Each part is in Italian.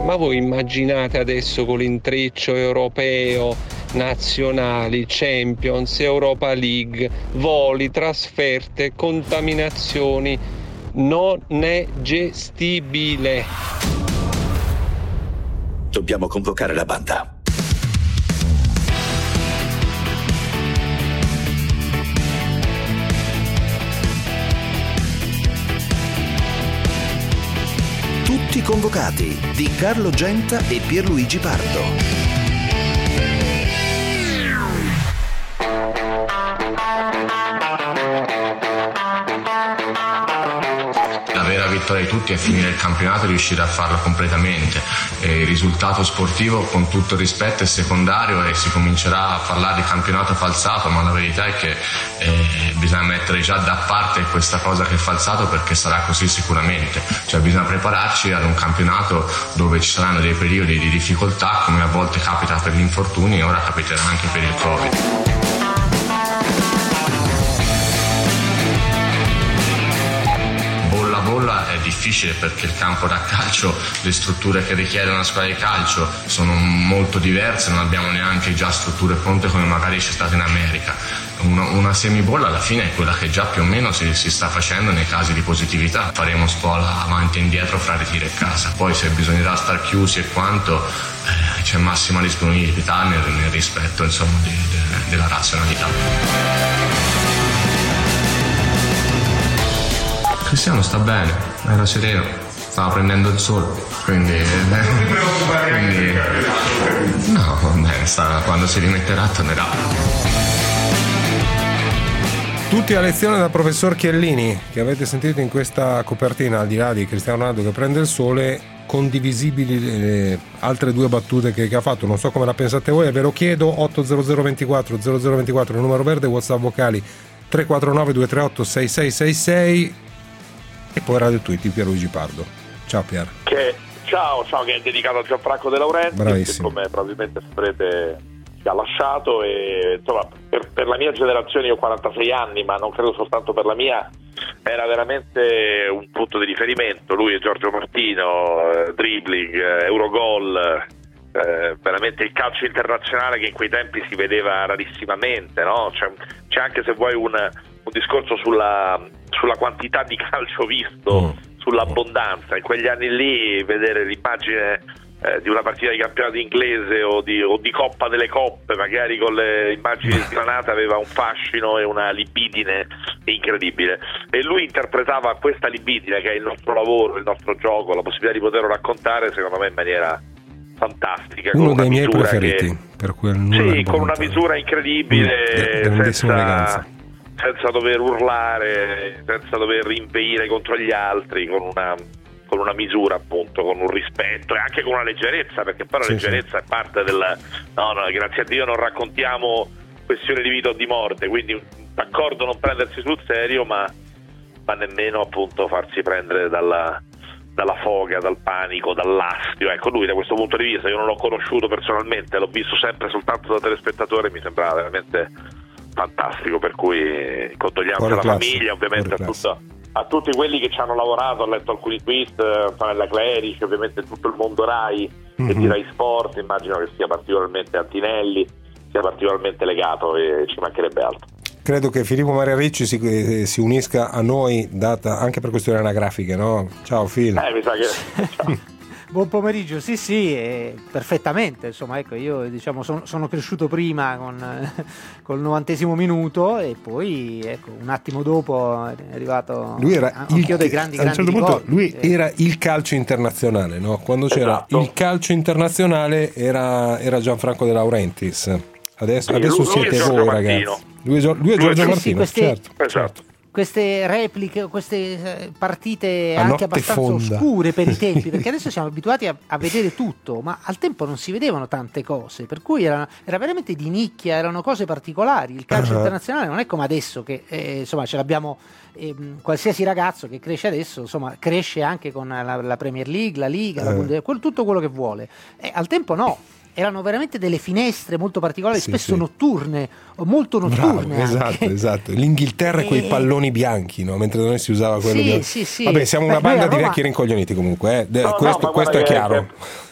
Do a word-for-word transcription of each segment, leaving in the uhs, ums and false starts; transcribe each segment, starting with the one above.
ma voi immaginate adesso con l'intreccio europeo, nazionali, Champions, Europa League, voli, trasferte, contaminazioni, non è gestibile. Dobbiamo convocare la banda. Tutti convocati di Carlo Genta e Pierluigi Pardo. La vera vittoria di tutti è finire il campionato e riuscire a farlo completamente. E il risultato sportivo, con tutto il rispetto, è secondario e si comincerà a parlare di campionato falsato, ma la verità è che eh, bisogna mettere già da parte questa cosa che è falsato, perché sarà così sicuramente. Cioè bisogna prepararci ad un campionato dove ci saranno dei periodi di difficoltà, come a volte capita per gli infortuni e ora capiterà anche per il Covid. Bolla è difficile perché il campo da calcio, le strutture che richiede una squadra di calcio sono molto diverse, non abbiamo neanche già strutture pronte come magari c'è stata in America. Una, una semibolla alla fine è quella che già più o meno si, si sta facendo nei casi di positività. Faremo scuola avanti e indietro fra ritiro e casa, poi se bisognerà star chiusi e quanto eh, c'è massima disponibilità nel, nel rispetto insomma di, de, della razionalità. Cristiano sta bene, era sereno, stava prendendo il sole, quindi, quindi no, va bene, sta, quando si rimetterà tornerà. Tutti a lezione dal professor Chiellini, che avete sentito in questa copertina, al di là di Cristiano Ronaldo che prende il sole, condivisibili le altre due battute che, che ha fatto. Non so come la pensate voi, ve lo chiedo. Otto zero zero ventiquattro zero zero ventiquattro il numero verde, WhatsApp vocali tre quattro nove due tre otto sei sei sei sei. E poi Radio Tweet di Pierluigi Pardo. Ciao Pier. Che, ciao, ciao, che è dedicato a Gianfranco De Laurentiis, bravissimo, che come probabilmente saprete ci ha lasciato, e insomma per, per la mia generazione, io ho quarantasei anni, ma non credo soltanto per la mia, era veramente un punto di riferimento. Lui e Giorgio Martino, eh, dribbling, eh, Eurogol, eh, veramente il calcio internazionale che in quei tempi si vedeva rarissimamente, no? C'è, c'è anche, se vuoi, un, un discorso sulla, sulla quantità di calcio visto, mm. sull'abbondanza. In quegli anni lì vedere l'immagine eh, di una partita di campionato inglese o di, o di Coppa delle Coppe, magari con le immagini sgranate, aveva un fascino e una libidine incredibile, e lui interpretava questa libidine, che è il nostro lavoro, il nostro gioco, la possibilità di poterlo raccontare, secondo me in maniera fantastica, uno con dei una miei preferiti che, per quel nulla sì, con una misura incredibile, mm, senza, senza dover urlare, senza dover rimpeire contro gli altri, con una, con una misura, appunto, con un rispetto e anche con una leggerezza, perché poi la sì, leggerezza sì. è parte del no, no, grazie a Dio non raccontiamo questioni di vita o di morte, quindi d'accordo non prendersi sul serio, ma, ma nemmeno appunto farsi prendere dalla dalla foga, dal panico, dall'astio. Ecco, lui da questo punto di vista, io non l'ho conosciuto personalmente, l'ho visto sempre soltanto da telespettatore, mi sembrava veramente fantastico, per cui condoglianze alla famiglia, ovviamente a, tutto, a tutti quelli che ci hanno lavorato. Ho letto alcuni tweet, Antonella Clerici, ovviamente tutto il mondo Rai mm-hmm. e di Rai Sport, immagino che sia particolarmente Antinelli, sia particolarmente legato, e ci mancherebbe altro. Credo che Filippo Maria Ricci si, si unisca a noi, data anche per questioni anagrafiche, no? Ciao Phil. Eh, mi sa che... Ciao. Buon pomeriggio, sì sì, eh, perfettamente, insomma, ecco, io diciamo sono, sono cresciuto prima con eh, col novantesimo minuto, e poi ecco un attimo dopo è arrivato lui era anch'io dei grandi a un certo grandi punto ricordi. Lui era il calcio internazionale, no? Quando c'era esatto. il calcio internazionale era, era Gianfranco De Laurentiis. Adesso, sì, adesso lui, siete lui voi, ragazzi. Lui è, lui è Giorgio lui, Martino, sì, queste, certo, esatto. certo. Queste repliche, queste partite a anche abbastanza fonda. oscure per i tempi, perché adesso siamo abituati a, a vedere tutto, ma al tempo non si vedevano tante cose, per cui era, era veramente di nicchia, erano cose particolari. Il calcio uh-huh. internazionale non è come adesso che eh, insomma ce l'abbiamo, eh, qualsiasi ragazzo che cresce adesso insomma cresce anche con la, la Premier League, la Liga, uh-huh. la, quel, tutto quello che vuole. E al tempo no. Erano veramente delle finestre molto particolari, sì, spesso sì. notturne, o molto notturne. Bravo, esatto, esatto. L'Inghilterra e quei palloni bianchi, no? Mentre da noi si usava quello sì, di... sì, sì. Vabbè, siamo una Beh, banda Roma... di vecchi rincoglioniti comunque, eh. De- no, questo, no, questo è chiaro. Che,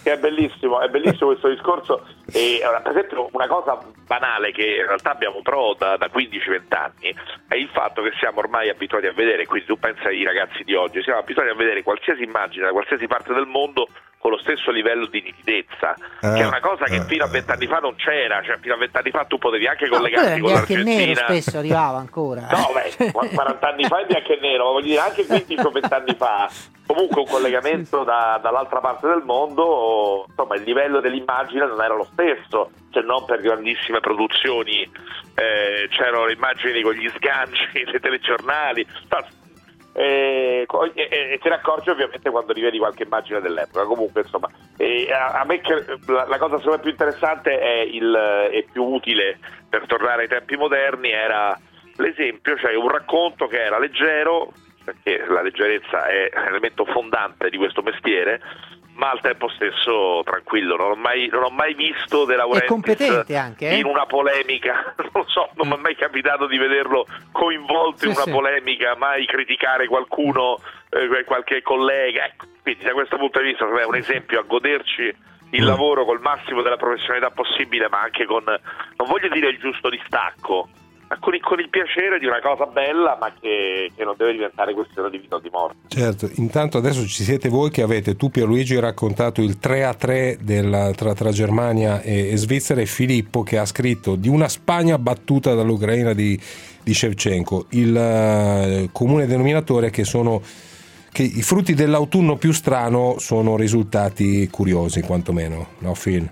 che è bellissimo, è bellissimo questo discorso. E per esempio una cosa banale che in realtà abbiamo però da, da quindici venti anni è il fatto che siamo ormai abituati a vedere, quindi tu pensa ai ragazzi di oggi, siamo abituati a vedere qualsiasi immagine da qualsiasi parte del mondo con lo stesso livello di nitidezza, eh, che è una cosa che eh, fino a vent'anni fa non c'era, cioè fino a vent'anni fa tu potevi anche collegarti no, con l'Argentina. Anche nero spesso arrivava ancora. No, beh, quaranta anni fa è bianco e nero, ma voglio dire anche quindici o venti anni fa comunque un collegamento da, dall'altra parte del mondo, insomma il livello dell'immagine non era lo stesso, cioè non per grandissime produzioni, eh, c'erano le immagini con gli sganci dei telegiornali, e, e, e te ne accorgi ovviamente quando rivedi qualche immagine dell'epoca. Comunque insomma, e a, a me che, la, la cosa secondo me più interessante è il e più utile per tornare ai tempi moderni era l'esempio, cioè un racconto che era leggero, perché la leggerezza è un elemento fondante di questo mestiere, ma al tempo stesso tranquillo. Non ho mai, non ho mai visto De Laurentiis competente anche, eh? in una polemica, non lo so, non mi è mai capitato di vederlo coinvolto sì, in una sì. polemica, mai criticare qualcuno, eh, qualche collega, ecco. Quindi da questo punto di vista è un esempio a goderci il lavoro col massimo della professionalità possibile, ma anche con, non voglio dire il giusto distacco, ma con il, con il piacere di una cosa bella, ma che, che non deve diventare questione di vita o di morte. Certo, intanto adesso ci siete voi che avete, tu Pierluigi raccontato il tre a tre della, tra, tra Germania e, e Svizzera, e Filippo che ha scritto di una Spagna battuta dall'Ucraina di, di Shevchenko. Il uh, comune denominatore che sono che i frutti dell'autunno più strano sono risultati curiosi, quantomeno, no Phil?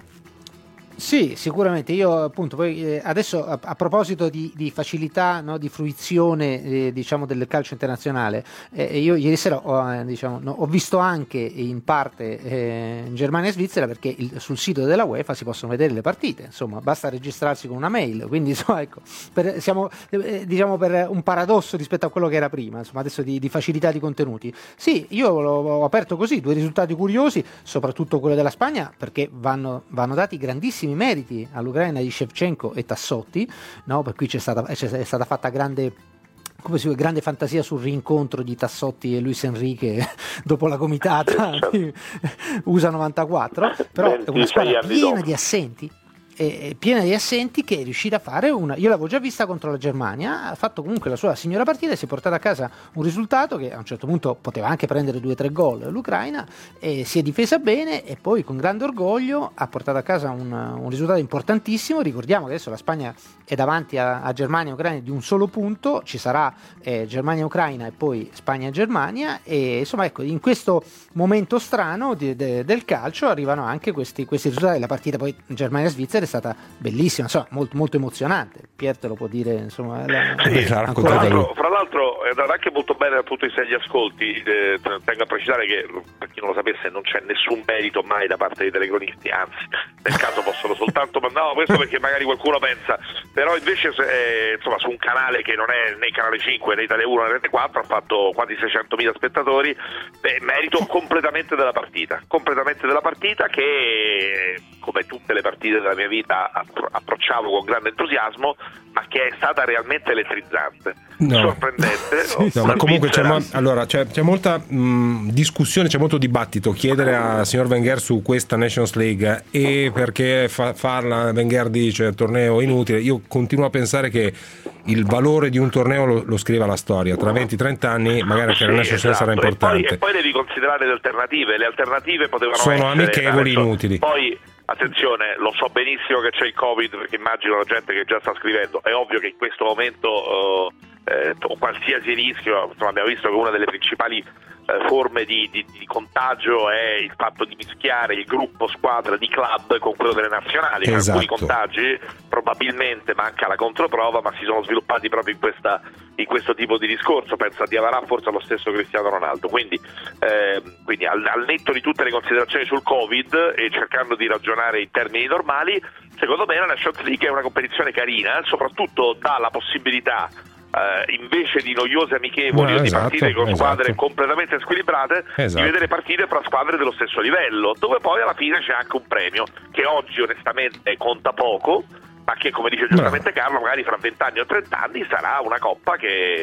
Sì, sicuramente. Io appunto poi eh, adesso a, a proposito di, di facilità, no, di fruizione eh, diciamo del calcio internazionale, eh, io ieri sera ho, eh, diciamo, no, ho visto anche in parte eh, in Germania e Svizzera, perché il, sul sito della UEFA si possono vedere le partite, insomma basta registrarsi con una mail, quindi insomma, ecco, per, siamo eh, diciamo per un paradosso rispetto a quello che era prima, insomma adesso di, di facilità di contenuti. Sì, io l'ho, ho aperto così, due risultati curiosi, soprattutto quello della Spagna, perché vanno, vanno dati grandissimi meriti all'Ucraina di Shevchenko e Tassotti, no? Per cui c'è stata, è stata fatta grande, come si dice, grande fantasia sul rincontro di Tassotti e Luis Enrique dopo la comitata U S A novantaquattro, però è una squadra piena di assenti. E piena di assenti, che è riuscita a fare una, io l'avevo già vista contro la Germania, ha fatto comunque la sua signora partita e si è portata a casa un risultato che a un certo punto poteva anche prendere due o tre gol l'Ucraina, e si è difesa bene e poi con grande orgoglio ha portato a casa un, un risultato importantissimo. Ricordiamo che adesso la Spagna è davanti a, a Germania e Ucraina di un solo punto, ci sarà eh, Germania-Ucraina e poi Spagna-Germania, e insomma ecco, in questo momento strano di, de, del calcio arrivano anche questi, questi risultati. La partita poi Germania-Svizzera è stata bellissima, insomma, molto, molto emozionante. Pier te lo può dire, insomma. La, sì, la fra, l'altro, fra l'altro è andata anche molto bene dal punto di vista degli ascolti. Eh, tengo a precisare che, per chi non lo sapesse, non c'è nessun merito mai da parte dei telecronisti, anzi nel caso possono soltanto no, questo perché magari qualcuno pensa, però invece eh, insomma su un canale che non è né Canale cinque né Italia uno né Rete quattro, ha fatto quasi seicentomila spettatori, beh, merito completamente della partita completamente della partita che, come tutte le partite della mia vita, approcciavo con grande entusiasmo, ma che è stata realmente elettrizzante, no. sorprendente. Sì, no, ma comunque c'è, mo- allora, c'è, c'è molta mh, discussione, c'è molto dibattito. Chiedere al signor Wenger su questa Nations League e perché fa- farla, Wenger dice torneo inutile. Io continuo a pensare che il valore di un torneo lo, lo scriva la storia. Tra venti trenta anni magari anche sì, la Nations League esatto. sarà importante. E poi, e poi devi considerare le alternative. Le alternative potevano sono essere amichevoli inutili. Poi attenzione, lo so benissimo che c'è il Covid, perché immagino la gente che già sta scrivendo. È ovvio che in questo momento uh, eh, qualsiasi rischio, insomma, abbiamo visto che una delle principali eh, forme di, di, di contagio è il fatto di mischiare il gruppo squadra di club con quello delle nazionali. Esatto. Alcuni contagi probabilmente manca la controprova, ma si sono sviluppati proprio in questa in questo tipo di discorso. Pensa a Diavara, forse allo stesso Cristiano Ronaldo. Quindi, eh, quindi al, al netto di tutte le considerazioni sul Covid e cercando di ragionare in termini normali, secondo me la Nations League è una competizione carina, soprattutto dà la possibilità, Uh, invece di noiose amichevoli o no, esatto, di partite con squadre esatto. completamente squilibrate, esatto. di vedere partite fra squadre dello stesso livello, dove poi alla fine c'è anche un premio che oggi onestamente conta poco, ma che, come dice giustamente Carlo, magari fra venti anni o trenta anni sarà una coppa che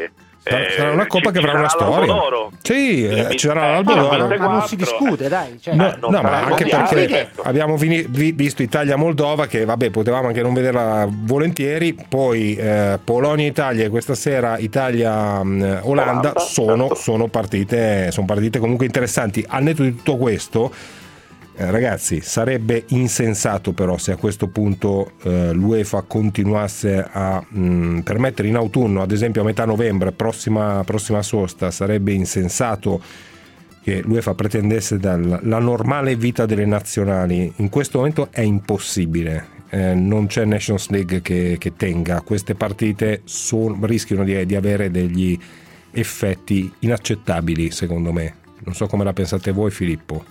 sarà una coppa ci, che avrà una storia. Sì, eh, ci sarà l'Albo d'Oro. Ma non si discute, dai. Cioè, no, non no ma anche perché certo. abbiamo vini, vi, visto Italia-Moldova, che vabbè, potevamo anche non vederla volentieri. Poi eh, Polonia-Italia e questa sera Italia-Olanda sono, certo. sono partite, sono partite comunque interessanti. Al netto di tutto questo, Eh, ragazzi, sarebbe insensato però se a questo punto eh, l'UEFA continuasse a mh, permettere in autunno, ad esempio a metà novembre, prossima, prossima sosta, sarebbe insensato che l'UEFA pretendesse dal, la normale vita delle nazionali. In questo momento è impossibile, eh, non c'è Nations League che, che tenga. Queste partite son, rischiano di, di avere degli effetti inaccettabili, secondo me. Non so come la pensate voi, Filippo.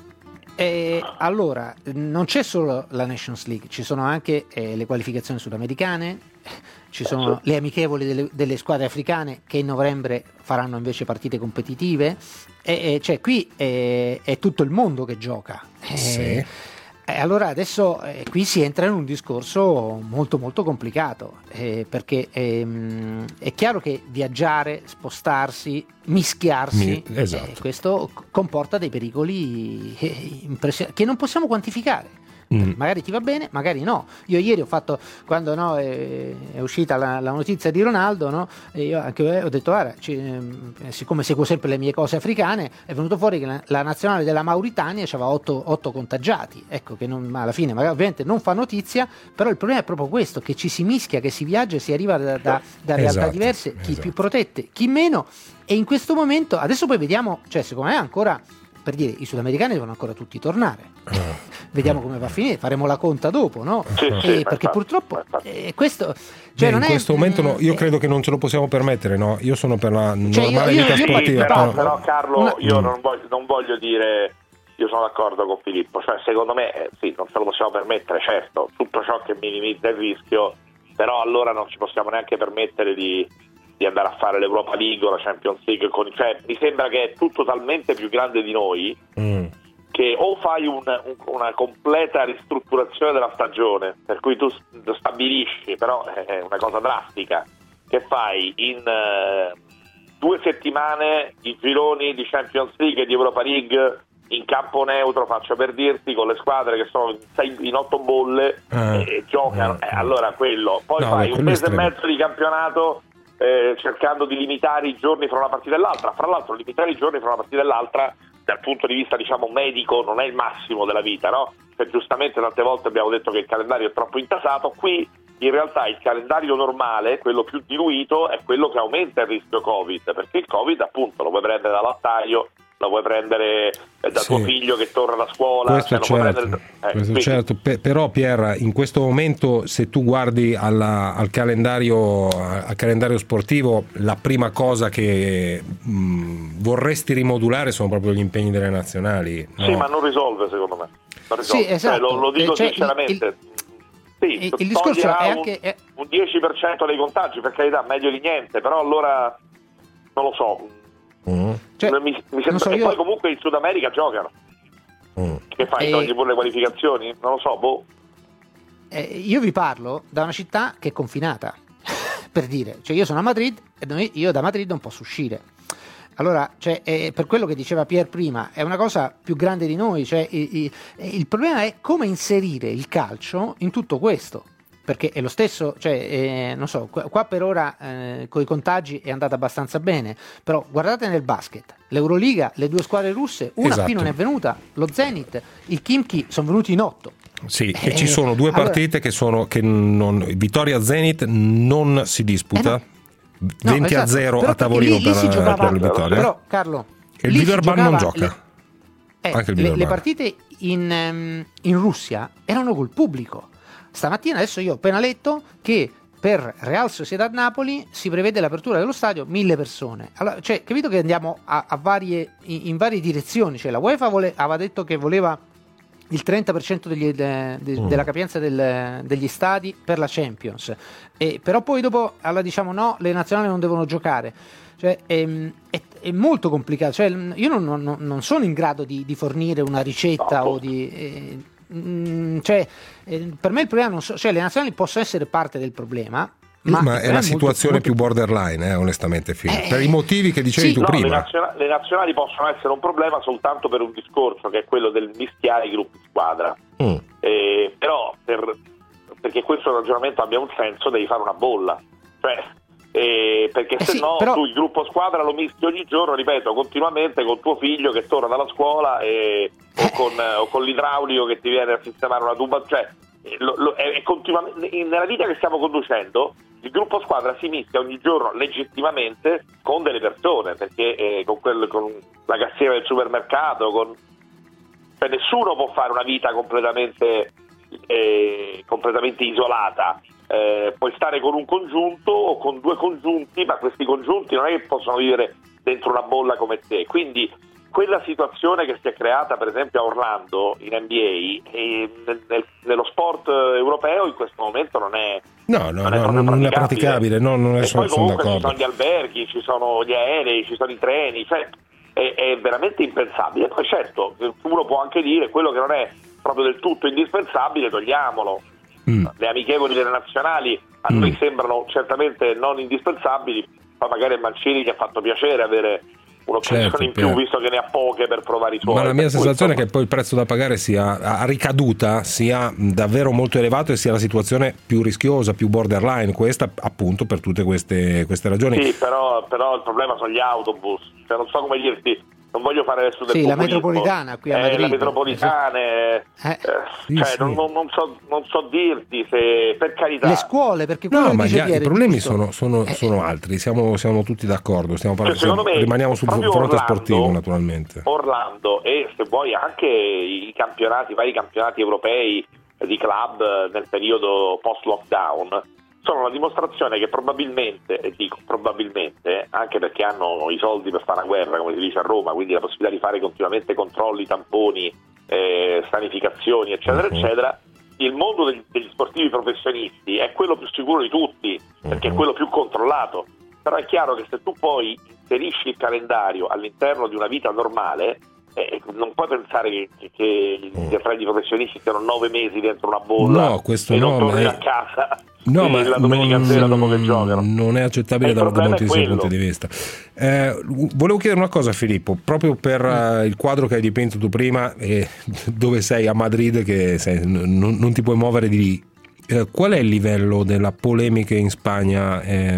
Eh, allora, non c'è solo la Nations League, ci sono anche eh, le qualificazioni sudamericane, ci sono le amichevoli delle, delle squadre africane che in novembre faranno invece partite competitive, e, e cioè qui è, è tutto il mondo che gioca. Eh, sì. Eh, allora adesso eh, qui si entra in un discorso molto molto complicato, eh, perché ehm, è chiaro che viaggiare, spostarsi, mischiarsi, Mi, esatto. eh, questo comporta dei pericoli eh, impressionanti che non possiamo quantificare. Mm. Magari ti va bene, magari no. Io ieri ho fatto, quando no, è, è uscita la, la notizia di Ronaldo, no, e io anche ho detto, guarda, ci, eh, siccome seguo sempre le mie cose africane, è venuto fuori che la, la nazionale della Mauritania aveva otto contagiati. Ecco che non, alla fine magari ovviamente non fa notizia, però il problema è proprio questo, che ci si mischia, che si viaggia, si arriva da, da, da realtà esatto, diverse, chi esatto. più protette, chi meno, e in questo momento adesso poi vediamo, cioè secondo me ancora, per dire, i sudamericani devono ancora tutti tornare. Uh, Vediamo come va a finire, faremo la conta dopo, no? Sì, eh, sì, perché infatti, purtroppo eh, questo, Beh, cioè non in è, questo momento no, io eh, credo che non ce lo possiamo permettere, no? Io sono per la Cioè, normale io- io- vita io- sportiva. però, no? però Carlo, Una- io Mm. non, voglio, non voglio dire, io sono d'accordo con Filippo, cioè secondo me eh, sì, non ce lo possiamo permettere, certo, tutto ciò che minimizza il rischio, però allora non ci possiamo neanche permettere di, di andare a fare l'Europa League o la Champions League, con, cioè mi sembra che è tutto talmente più grande di noi, Mm. che o fai un, un, una completa ristrutturazione della stagione, per cui tu stabilisci, però è una cosa drastica, che fai in uh, due settimane i gironi di Champions League e di Europa League in campo neutro, faccio per dirti, con le squadre che sono in, sei, in otto bolle Ah, e, e giocano, ah, eh, allora quello, poi no, fai beh, un quello è mese e estremo. mezzo di campionato eh, cercando di limitare i giorni fra una partita e l'altra. Fra l'altro limitare i giorni fra una partita e l'altra dal punto di vista, diciamo, medico non è il massimo della vita, no? Cioè, giustamente tante volte abbiamo detto che il calendario è troppo intasato. Qui in realtà il calendario normale, quello più diluito, è quello che aumenta il rischio Covid, perché il Covid appunto lo puoi prendere dall'attaio, lo puoi prendere eh, da Sì. tuo figlio che torna da scuola, Questo cioè, lo puoi certo, prendere, eh, questo quindi- certo. Pe- però Pier, in questo momento se tu guardi alla- al, calendario, al calendario sportivo, la prima cosa che mh, vorresti rimodulare sono proprio gli impegni delle nazionali, no? Sì, ma non risolve secondo me. Non risolve. Sì, esatto. Cioè, lo, lo dico Cioè, sinceramente. il- sì, il- il discorso toglierà è un- anche- è- un dieci per cento dei contagi, per carità, meglio di niente, però allora non lo so. Mm, cioè, mi, mi sembra non so, che io- poi comunque in Sud America giocano. mm. Che fai? E- Togli pure le qualificazioni? Non lo so, boh. Eh, io vi parlo da una città che è confinata, per dire, cioè io sono a Madrid e noi- io da Madrid non posso uscire. Allora, cioè, eh, per quello che diceva Pier prima, è una cosa più grande di noi, cioè, i- i- il problema è come inserire il calcio in tutto questo. Perché è lo stesso, cioè, eh, non so, qua, qua per ora eh, con i contagi è andata abbastanza bene, però guardate nel basket, l'Euroliga, le due squadre russe, una Esatto. qui non è venuta, lo Zenit, il Khimki sono venuti in otto. Sì, e Eh, ci sono due allora- partite che sono che non, Vittoria Zenit non si disputa, Eh No, venti a esatto, zero però a tavolino lì- lì si per, giocava- per il Vittoria. Però Carlo, E il lì si Villeurbanne non giocava gioca. le- eh, Anche il le, Villeurbanne. le partite in, ehm, in Russia erano col pubblico. Stamattina adesso io ho appena letto che per Real Sociedad Napoli si prevede l'apertura dello stadio mille persone. Allora, cioè, capito che andiamo a, a varie, in, in varie direzioni. Cioè, la UEFA vole- aveva detto che voleva il trenta per cento degli, de- de- Mm. della capienza del- degli stadi per la Champions, e, però poi dopo allora diciamo no, le nazionali non devono giocare. Cioè, è, è, è molto complicato. Cioè, io non, non- non sono in grado di, di fornire una ricetta No. o di... eh, mm, cioè, eh, per me il problema non so, cioè le nazionali possono essere parte del problema, Ma, ma è la situazione molto, più borderline, eh, onestamente, Filippo, eh, per i motivi che dicevi sì, tu no, prima. Le, naziona- le nazionali possono essere un problema soltanto per un discorso che è quello del mischiare i gruppi squadra. Mm. Eh, però, per, perché questo ragionamento abbia un senso, devi fare una bolla. Cioè, eh, perché eh se sì, no però... tu il gruppo squadra lo mischi ogni giorno, ripeto, continuamente con tuo figlio che torna dalla scuola e, o, con, o con l'idraulico che ti viene a sistemare una tuba. Cioè, lo, lo, è, è continuamente, nella vita che stiamo conducendo il gruppo squadra si mischia ogni giorno legittimamente con delle persone, perché eh, con, quel, con la cassiera del supermercato, con... Cioè, nessuno può fare una vita completamente, eh, completamente isolata. Eh, puoi stare con un congiunto o con due congiunti, ma questi congiunti non è che possono vivere dentro una bolla come te. Quindi quella situazione che si è creata per esempio a Orlando in N B A e nel, nello sport europeo in questo momento non è no no non è, no, non praticabile. è praticabile no, non è e solo, poi comunque sono ci sono gli alberghi, ci sono gli aerei, ci sono i treni, cioè è, è veramente impensabile. Poi certo uno può anche dire quello che non è proprio del tutto indispensabile togliamolo. Mm. Le amichevoli delle nazionali a mm. noi sembrano certamente non indispensabili, ma magari a Mancini gli ha fatto piacere avere un'occasione certo, in più per... visto che ne ha poche per provare i suoi. Ma la mia sensazione è che poi il prezzo da pagare sia a ricaduta sia davvero molto elevato e sia la situazione più rischiosa, più borderline, questa appunto per tutte queste, queste ragioni. Sì, però, però il problema sono gli autobus, cioè non so come dirti, non voglio fare adesso del sì, populismo. La metropolitana qui a Madrid. Eh, la metropolitana, eh, eh. Sì, cioè, sì. Non, non, so, non so dirti se per carità. Le scuole, perché quello no, che ma dice gli, ieri, i problemi giusto? sono, sono, eh. sono altri, siamo, siamo tutti d'accordo, stiamo parlando, cioè, secondo me, rimaniamo sul fronte Orlando, sportivo naturalmente. Orlando e se vuoi anche i campionati, i vari campionati europei di club nel periodo post-lockdown sono la dimostrazione che probabilmente, e dico probabilmente, anche perché hanno i soldi per fare una guerra, come si dice a Roma, quindi la possibilità di fare continuamente controlli, tamponi, eh, sanificazioni, eccetera, uh-huh. eccetera, il mondo degli, degli sportivi professionisti è quello più sicuro di tutti, perché uh-huh. è quello più controllato. Però è chiaro che se tu poi inserisci il calendario all'interno di una vita normale, eh, non puoi pensare che, che, che gli atleti professionisti siano nove mesi dentro una bolla no, questo e no, non torni è... a casa no, ma la domenica non, sera dopo che giocano. Non è accettabile da, da moltissimi punti di vista. Eh, volevo chiedere una cosa a Filippo, proprio per uh, il quadro che hai dipinto tu prima, eh, dove sei a Madrid, che sei, non, non ti puoi muovere di lì. Eh, qual è il livello della polemica in Spagna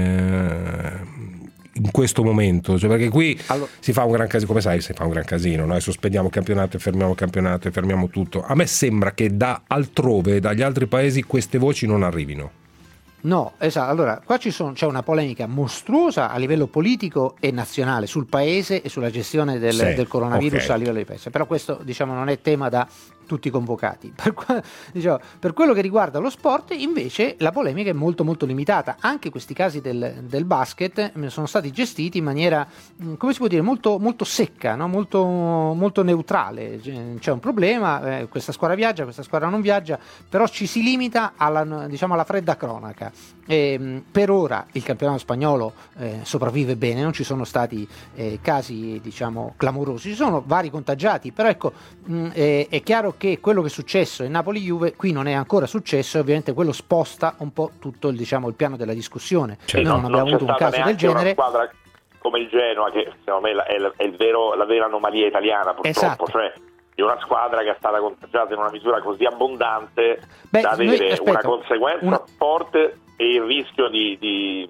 eh, in questo momento? Cioè, perché qui allora, si fa un gran casino, come sai, si fa un gran casino, noi sospendiamo il campionato e fermiamo il campionato e fermiamo tutto. A me sembra che da altrove, dagli altri paesi, queste voci non arrivino. No, esatto. Allora, qua ci sono, c'è una polemica mostruosa a livello politico e nazionale sul paese e sulla gestione del, sì, del coronavirus okay. a livello di paese. Però questo, diciamo, non è tema da tutti convocati. Per, diciamo, per quello che riguarda lo sport, invece, la polemica è molto molto limitata. Anche questi casi del, del basket sono stati gestiti in maniera, come si può dire, molto, molto secca, no? molto, molto neutrale. C'è un problema, eh, questa squadra viaggia, questa squadra non viaggia, però ci si limita alla, diciamo, alla fredda cronaca. E, per ora il campionato spagnolo eh, sopravvive bene, non ci sono stati eh, casi diciamo clamorosi, ci sono vari contagiati, però ecco mh, eh, è chiaro che quello che è successo in Napoli-Juve qui non è ancora successo e ovviamente quello sposta un po' tutto il, diciamo, il piano della discussione. Cioè, noi non, non abbiamo non avuto un caso del genere. Una squadra come il Genoa, che secondo me è, è, il vero, la vera anomalia italiana purtroppo, esatto. Cioè di una squadra che è stata contagiata in una misura così abbondante Beh, da avere noi, aspetta, una conseguenza una... forte e il rischio di, di,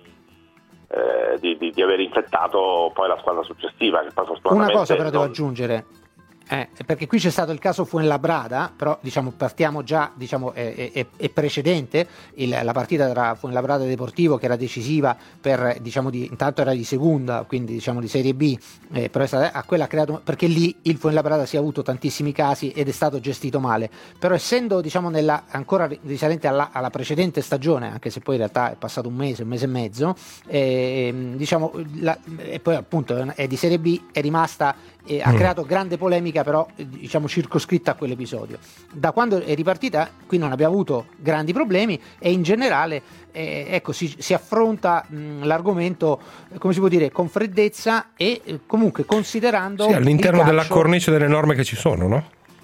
eh, di, di, di aver infettato poi la squadra successiva. Che poi una cosa però non... devo aggiungere, eh, perché qui c'è stato il caso Fuenlabrada, però diciamo partiamo già, diciamo è, è, è precedente il, la partita tra Fuenlabrada e Deportivo, che era decisiva per, diciamo, di, intanto era di seconda, quindi diciamo di Serie B, eh, però è stata, a quella ha creato, perché lì il Fuenlabrada si è avuto tantissimi casi ed è stato gestito male, però essendo diciamo nella, ancora risalente alla, alla precedente stagione, anche se poi in realtà è passato un mese, un mese e mezzo, eh, diciamo la, e poi appunto è di Serie B, è rimasta, eh, ha mm. creato grande polemica, però diciamo circoscritta a quell'episodio. Da quando è ripartita qui non abbiamo avuto grandi problemi e in generale eh, ecco si, si affronta mh, l'argomento, come si può dire, con freddezza e eh, comunque considerando sì, all'interno della cornice delle norme che ci sono, no?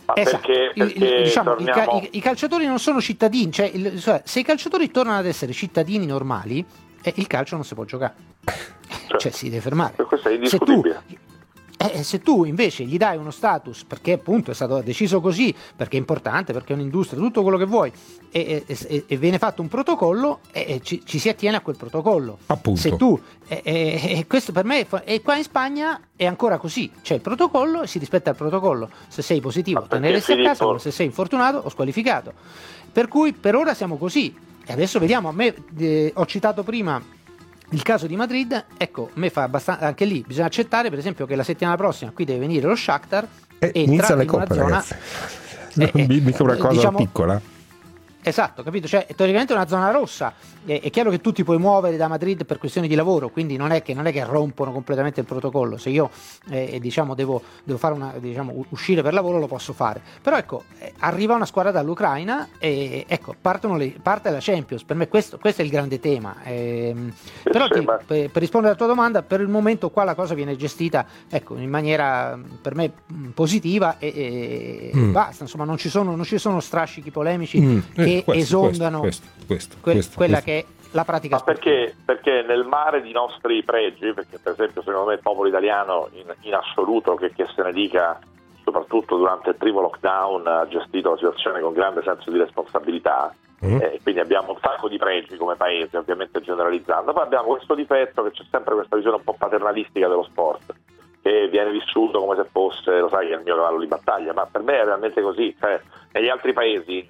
Ma esatto. perché, perché il, diciamo, torniamo... i, i, i calciatori non sono cittadini, cioè, il, cioè se i calciatori tornano ad essere cittadini normali, eh, il calcio non si può giocare, cioè, cioè si deve fermare. Questo è indiscutibile. Se tu, Eh, se tu invece gli dai uno status, perché appunto è stato deciso così, perché è importante, perché è un'industria, tutto quello che vuoi, e, e, e viene fatto un protocollo, e ci, ci si attiene a quel protocollo. Appunto. Se tu, e, e, e questo per me, e qua in Spagna è ancora così, c'è il protocollo e si rispetta il protocollo. Se sei positivo te ne resti a casa, se sei infortunato o squalificato. Per cui per ora siamo così. E adesso vediamo, a me eh, ho citato prima il caso di Madrid, ecco, me fa abbastanza, anche lì bisogna accettare per esempio che la settimana prossima qui deve venire lo Shakhtar e e inizia le in una coppe, zona, ragazzi. Eh, eh, mica una cosa diciamo, piccola. Esatto, capito? Cioè, è teoricamente una zona rossa. È, è chiaro che tu ti puoi muovere da Madrid per questioni di lavoro, quindi non è che, non è che rompono completamente il protocollo. Se io eh, diciamo devo, devo fare una, diciamo, uscire per lavoro, lo posso fare. Però ecco, eh, arriva una squadra dall'Ucraina e ecco, partono le, parte la Champions. Per me questo, questo è il grande tema. Eh, però ti, per, per rispondere alla tua domanda, per il momento qua la cosa viene gestita, ecco, in maniera per me positiva e, e mm. basta. Insomma, non ci sono, non ci sono strascichi polemici mm. che Eh, questo, esondano questo, questo, que- questo, quella questo. che è la pratica. Ma perché, perché nel mare di nostri pregi, perché per esempio secondo me il popolo italiano in, in assoluto, che, che se ne dica, soprattutto durante il primo lockdown ha gestito la situazione con grande senso di responsabilità, mm. eh, quindi abbiamo un sacco di pregi come paese, ovviamente generalizzando. Poi abbiamo questo difetto che c'è sempre questa visione un po' paternalistica dello sport, che viene vissuto come se fosse, lo sai, che è il mio cavallo di battaglia, ma per me è realmente così. Cioè, negli altri paesi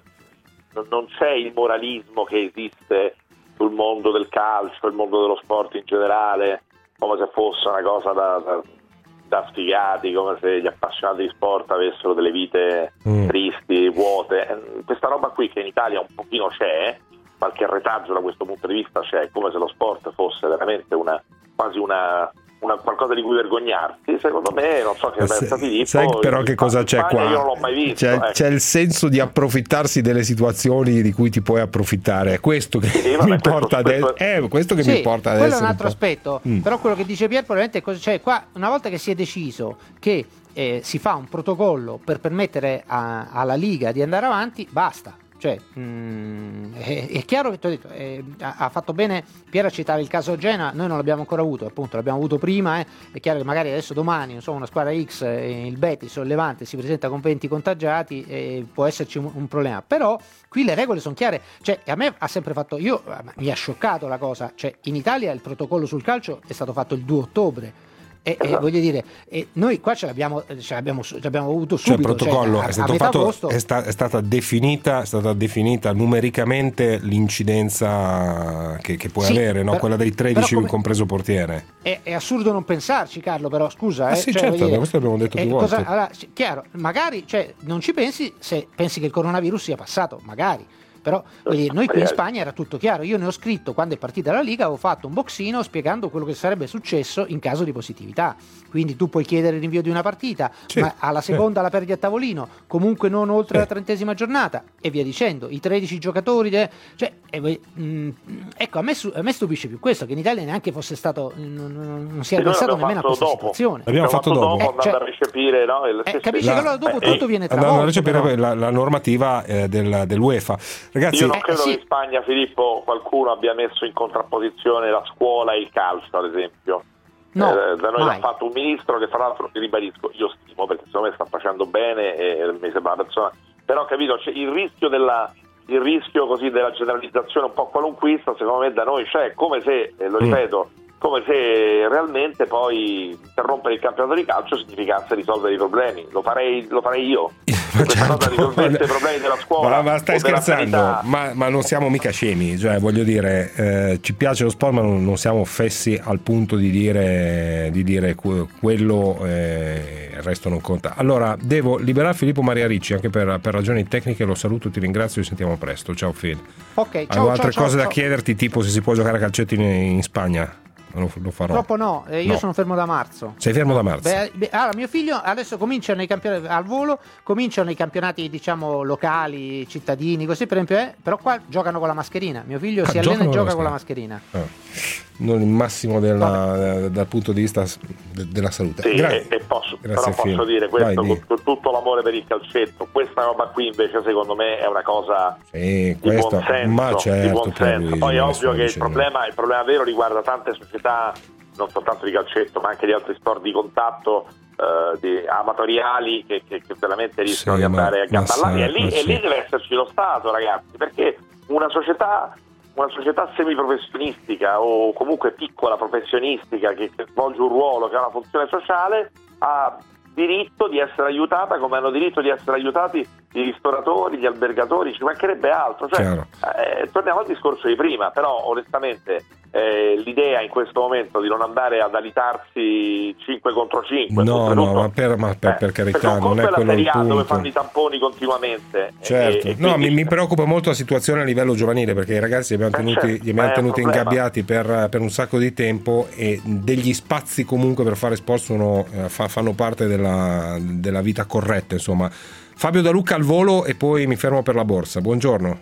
non c'è il moralismo che esiste sul mondo del calcio, il mondo dello sport in generale, come se fosse una cosa da, da, da sfigati, come se gli appassionati di sport avessero delle vite mm. tristi, vuote. Questa roba qui che in Italia un pochino c'è, qualche retaggio da questo punto di vista c'è, come se lo sport fosse veramente una quasi una Una, qualcosa di cui vergognarsi, secondo me, non so che pensa Filippo. Sai però che cosa c'è qua? Io non l'ho mai visto. C'è, ecco. c'è il senso di approfittarsi delle situazioni di cui ti puoi approfittare. È questo che sì, mi importa adesso. È questo che sì, mi importa adesso. Quello è un altro un aspetto. Mm. Però quello che dice Pier probabilmente è cosa, cioè qua una volta che si è deciso che eh, si fa un protocollo per permettere a, alla Liga di andare avanti, basta. Cioè, mh, è, è chiaro che tu hai detto, eh, ha, ha fatto bene Piero a citare il caso Genoa, noi non l'abbiamo ancora avuto, appunto l'abbiamo avuto prima, eh. È chiaro che magari adesso domani insomma, una squadra X, eh, il Betis o il Levante si presenta con venti contagiati e può esserci un, un problema, però qui le regole sono chiare, cioè a me ha sempre fatto, io mi ha scioccato la cosa, cioè in Italia il protocollo sul calcio è stato fatto il due ottobre. E, e voglio dire, e noi qua ce l'abbiamo, ce l'abbiamo, ce l'abbiamo avuto subito. Cioè il protocollo cioè, a, è, stato a metà fatto, agosto... è, sta, è stata definita, è stata definita numericamente l'incidenza che, che puoi sì, avere, no? Per, quella dei tredici come, compreso portiere. È, è assurdo non pensarci, Carlo, però scusa. Ah, eh, sì, cioè, certo, dire, questo l'abbiamo detto più volte. Cosa, allora, chiaro, magari cioè, non ci pensi se pensi che il coronavirus sia passato, magari. Però dire, noi qui in Spagna era tutto chiaro, io ne ho scritto quando è partita la Liga, avevo fatto un boxino spiegando quello che sarebbe successo in caso di positività, quindi tu puoi chiedere il rinvio di una partita, sì, ma alla seconda sì. la perdi a tavolino, comunque non oltre sì. la trentesima giornata e via dicendo, i tredici giocatori de... cioè, eh, mh, ecco a me, a me stupisce più questo, che in Italia neanche fosse stato non, non si è pensato nemmeno a questa dopo. situazione l'abbiamo fatto, fatto dopo, dopo eh, cioè, andando a recepire no, il... eh, capisci la, che allora dopo eh, tutto viene travolto andando a recepire però. la, la normativa eh, del, dell'UEFA. Ragazzi, io non credo eh, sì. che in Spagna, Filippo, qualcuno abbia messo in contrapposizione la scuola e il calcio, ad esempio. No, eh, da noi mai. l'ha fatto un ministro che, fra l'altro, ti ribadisco, io stimo perché secondo me sta facendo bene e mi sembra una persona. Però, capito, c'è il rischio della il rischio così della generalizzazione un po' qualunquista, secondo me da noi c'è, come se, eh, lo ripeto, mm. come se realmente poi interrompere il campionato di calcio significasse risolvere i problemi. Lo farei, lo farei io. Questa cosa risolvesse i problemi della scuola. Ma, ma stai scherzando? Ma, ma non siamo mica scemi, cioè voglio dire, eh, ci piace lo sport, ma non, non siamo fessi al punto di dire, di dire quello, eh, il resto non conta. Allora, devo liberare Filippo Maria Ricci anche per, per ragioni tecniche, lo saluto, ti ringrazio, ci sentiamo presto. Ciao Phil. Ok, ciao. Avevo altre ciao, cose ciao, da ciao. chiederti, tipo se si può giocare a calcetto in, in Spagna. lo, lo farò. Purtroppo no, eh, io no. sono fermo da marzo. Sei fermo da marzo? Beh, beh, allora, mio figlio adesso comincia nei campionati al volo, cominciano i campionati diciamo locali, cittadini, così per esempio, eh, però qua giocano con la mascherina. Mio figlio ah, si allena e con gioca con la mascherina. Ah. Non il massimo della, dal punto di vista de, della salute. Sì, Gra- e, e posso, però Grazie, posso Fino. dire questo Vai, con, con tutto l'amore per il calcetto. Questa roba qui invece secondo me è una cosa sì, di questo, buon senso, ma certo, di buon senso. Poi è ovvio che il problema, il problema vero riguarda tante società, non soltanto di calcetto ma anche di altri sport di contatto, eh, di amatoriali che, che, che veramente rischiano sì, di andare ma, a gamba all'aria, e lì, sì. e lì deve esserci lo Stato, ragazzi, perché una società una società semiprofessionistica o comunque piccola professionistica che, che svolge un ruolo, che ha una funzione sociale, ha diritto di essere aiutata come hanno diritto di essere aiutati i ristoratori, gli albergatori, ci mancherebbe altro. Cioè, eh, torniamo al discorso di prima, però onestamente eh, l'idea in questo momento di non andare ad alitarsi cinque contro cinque, no no ma per, ma per, eh, per carità non è quello il punto, dove fanno i tamponi continuamente, certo. e, e no quindi... mi, mi preoccupa molto la situazione a livello giovanile, perché i ragazzi li abbiamo tenuti, certo, li abbiamo tenuti ingabbiati per, per un sacco di tempo, e degli spazi comunque per fare sport sono, eh, fa, fanno parte della, della vita corretta, insomma. Fabio Da Luca al volo e poi mi fermo per la borsa. Buongiorno.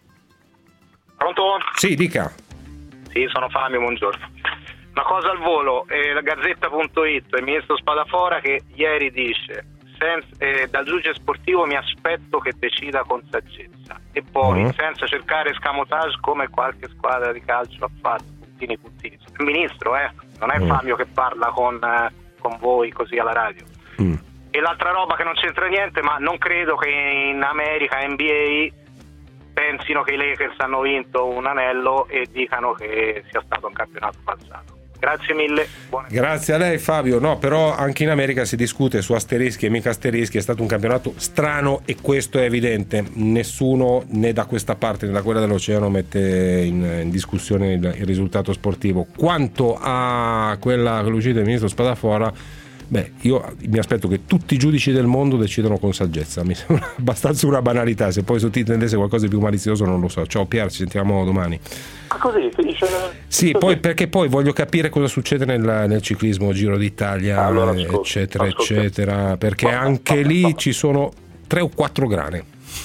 Pronto? Sì, dica. Sì, sono Fabio, buongiorno. Una cosa al volo, eh, la Gazzetta punto it, il ministro Spadafora che ieri dice senza, eh, dal giudice sportivo mi aspetto che decida con saggezza, e poi uh-huh. senza cercare escamotage come qualche squadra di calcio ha fatto, puntini puntini. Il ministro, eh, non è uh-huh. Fabio che parla con, eh, con voi così alla radio. Uh-huh. E l'altra roba che non c'entra niente, ma non credo che in America N B A pensino che i Lakers hanno vinto un anello e dicano che sia stato un campionato falsato. Grazie mille. Buona... Grazie a lei Fabio. No, però anche in America si discute su asterischi e mica asterischi, è stato un campionato strano e questo è evidente. Nessuno né da questa parte né da quella dell'oceano mette in, in discussione il, il risultato sportivo. Quanto a quella l'uscita del ministro Spadafora, beh, io mi aspetto che tutti i giudici del mondo decidano con saggezza, mi sembra abbastanza una banalità, se poi sottintendesse qualcosa di più malizioso non lo so. Ciao Pier, ci sentiamo domani. Ah, così finisce? Sì, così. Poi perché poi voglio capire cosa succede nel, nel ciclismo Giro d'Italia, allora, eccetera ascolti. eccetera, perché anche lì ci sono tre o quattro grane.